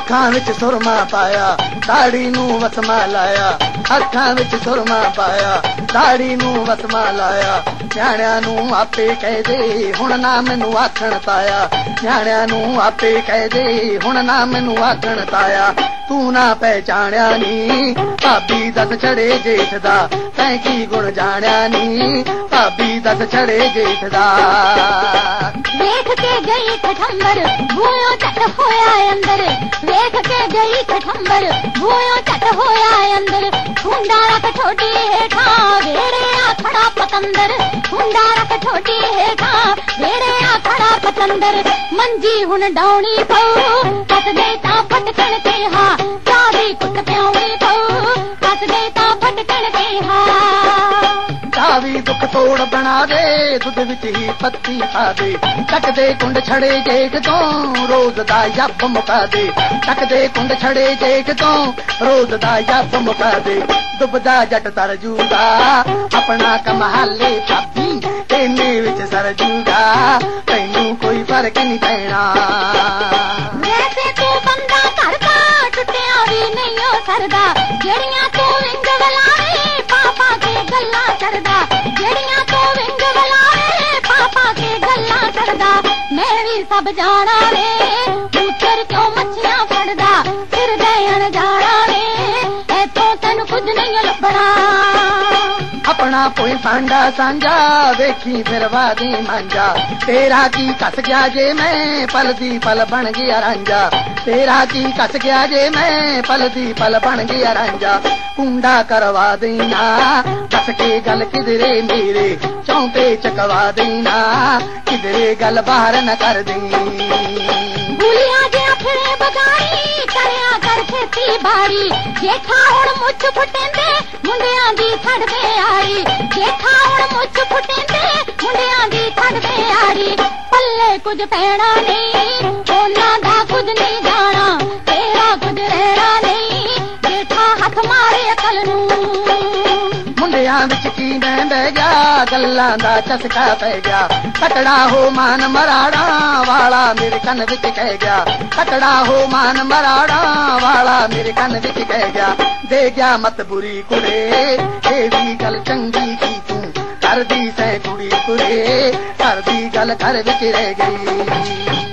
ਅੱਖਾਂ ਵਿੱਚ ਸੁਰਮਾ ਪਾਇਆ ਦਾੜੀ ਨੂੰ ਵਸਮਾ ਲਾਇਆ ਅੱਖਾਂ ਵਿੱਚ ਸੁਰਮਾ ਪਾਇਆ ਦਾੜੀ ਨੂੰ ਵਸਮਾ ਲਾਇਆ ਨਿਆਣਿਆਂ ਨੂੰ ਆਪੇ ਕਹਦੇ ਹੁਣ ਨਾ ਮੈਨੂੰ ਆਖਣ ਤਾਇਆ ਨਿਆਣਿਆਂ ਨੂੰ ਆਪੇ ਕਹਦੇ ਹੁਣ ਨਾ ਮੈਨੂੰ ਆਖਣ ਤਾਇਆ ਤੂੰ ਨਾ ਪਹਿਚਾਣਿਆ ਨੀ ਭਾਬੀ ਦੱਸ ਛੜੇ ਜੇਠ ਦਾ ਤੈਂ ਕੀ ਗੁਣ ਜਾਣਿਆ ਨੀ ਭਾਬੀ ਦੱਸ ਛੜੇ ਜੇਠ ਦਾ ਵੇਖ ਕੇ ਗਈ ਠਠੰਬਰ ਬੂਹੋਂ ਝੱਟ ਹੋਇਆ ਅੰਦਰ ਵੇਖ ਕੇ ਗਈ ਠਠੰਬਰ ਬੂਹੋਂ ਝੱਟ ਹੋਇਆ ਅੰਦਰ ਖੁੰਡਾ ਰੱਖ ਠੋਡੀ ਹੇਠਾਂ ਵੇੜਿਆ ਖੜਾ ਪਤੰਦਰ ਖੁੰਡਾ ਰੱਖ ਠੋਡੀ ਹੇਠਾਂ ਵੇੜਿਆ ਖੜਾ ਪਤੰਦਰ ਮੰਜੀ ਹੁਣ ਡਾਉਣੀ ਪਊ ਕੱਸ ਗਈ ਤਾਂ ਫਟਕਣ ਤੇ ਹਾਂ ਚਾਹ ਦੀ ਕੁੱਟ ਪਿਆਉਣੀ ਪਊ ਕੱਸ ਗਈ ਤਾਂ ਫਟਕਣ ਤੇ ਹਾਂ ਵੀ ਦੁੱਖ ਤੋੜ ਬਣਾ ਦੇ ਦੁੱਧ ਵਿੱਚ ਹੀ ਪੱਤੀ ਪਾ ਦੇ ਟੱਕਦੇ ਕੁੰਡ ਛੜੇ ਜੇਠ ਤੋਂ ਰੋਜ਼ ਦਾ ਯੱਬ ਮੁਕਾ ਦੇ ਟੱਕਦੇ ਕੁੰਡ ਛੜੇ ਜੇਠ ਤੋਂ ਰੋਜ਼ ਦਾ ਯੱਬ ਮੁਕਾ ਦੇ ਡੁੱਬਦਾ ਜੱਟ ਤਰ ਜੂਗਾ ਆਪਣਾ ਕਮਾਲੇ ਭਾਬੀ ਤੇਨੇ ਵਿੱਚ ਸਰ ਜੂਗਾ ਤੈਨੂੰ ਕੋਈ ਫਰਕ ਨਹੀਂ ਪੈਣਾ ਵੈਸੇ ਤੂੰ ਬੰਦਾ ਕਰਦਾ ਟੁੱਟਿਆ ਵੀ ਨਹੀਂ ਉਹ ਸਰਦਾ ਜਿਹੜੀਆਂ ਤੂੰ ਵਿੰਗ ਵਲਾਵੇ ਪਾਪਾ ਕੇ ਗੱਲਾਂ ਕਰਦਾ ਜਿਹੜੀਆਂ ਤੂੰ ਵਿੰਗ ਵਲਾਵੇ ਪਾਪਾ ਕੇ ਗੱਲਾਂ ਕਰਦਾ ਮੈਂ ਵੀ ਸਭ ਜਾਣਾ ਵੇ ਪੁੱਤਰ ਕਿਉਂ ਮੱਛੀਆਂ ਫੜਦਾ ਫਿਰਦੇ ਅਣਜਾਣਾ ਵੇ ਇੱਥੋਂ ਤੈਨੂੰ ਕੁਝ ਨਹੀਂ ਲੱਭਣਾ ਆਪਣਾ ਕੋਈ ਸਾਂਝਾ ਸਾਂਝਾ ਵੇਖੀ ਫਿਰਵਾ ਦੇ ਮਾਂਜਾ ਤੇਰਾ ਕੀ ਕੱਸ ਗਿਆ ਜੇ ਮੈਂ ਪਲ ਦੀ ਪਲ ਬਣ ਗਿਆ ਰਾਂਝਾ ਤੇਰਾ ਕੀ ਕੱਸ ਗਿਆ ਜੇ ਮੈਂ ਪਲ ਦੀ ਪਲ ਬਣ ਗਿਆ ਰਾਂਝਾ ਕੁੰਡਾ ਕਰਵਾ ਦੇਣਾ ਦੱਸ ਕੇ ਗੱਲ ਕਿਧਰੇ ਮੇਰੇ ਚੌਂਪੇ ਚਕਵਾ ਦੇਣਾ ਕਿਧਰੇ ਗੱਲ ਬਾਹਰ ਨਾ ਕਰ ਦੇ ਬੁਲੀਆਂ ਜਿਹਾ ਫਿਰੇ ਬਗਾੜੀ ਕਰਿਆ ਕਰ ਖੇਤੀ ਬਾੜੀ ਜੇਠਾ ਹੁਣ ਮੁੱਛ ਫੁੱਟੇਂਦੇ ਮੁੰਡਿਆਂ ਦੀ ਛੱਡਦੇ ਆੜੀ ਜੇਠਾ ਹੁਣ ਮੁੱਛ ਫੁੱਟੇਂਦੇ ਮੁੰਡਿਆਂ ਦੀ ਛੱਡਦੇ ਆੜੀ ਪੱਲੇ ਕੁਝ ਪੈਣਾ ਨਹੀਂ ਉਹਨਾਂ ਦਾ ਕੁਝ ਨਹੀਂ ਜਾਣਾ ਤੇਰਾ ਕੁਝ ਰਹਿਣਾ ਨਹੀਂ ਜੇਠਾ ਹੱਥ ਮਾਰੇ ਅਕਲ ਨੂੰ ਮੁੰਡਿਆਂ ਵਿੱਚ ਕੀ ਮੈਂ ਬਹਿ ਗਿਆ ਗੱਲਾਂ ਦਾ ਚਸਕਾ ਪੈ ਗਿਆ ਕਟੜਾ ਹੋ ਮਾਨ ਮਰਾੜਾ ਵਾਲਾ ਮੇਰੇ ਕੰਨ ਵਿੱਚ ਕਹਿ ਗਿਆ ਕਟੜਾ ਹੋ ਮਾਨ ਮਰਾੜਾ ਵਾਲਾ ਮੇਰੇ ਕੰਨ ਵਿੱਚ ਕਹਿ ਗਿਆ ਦੇ ਗਿਆ ਮਤ ਬੁਰੀ ਕੁੜੇ ਇਹ ਵੀ ਗੱਲ ਚੰਗੀ ਕੀ ਤੂੰ ਕਰਦੀ ਸੈ ਕੁੜੀ ਕੁੜੇ ਕਰਦੀ ਗੱਲ ਘਰ ਵਿੱਚ ਰਹਿ ਗਈ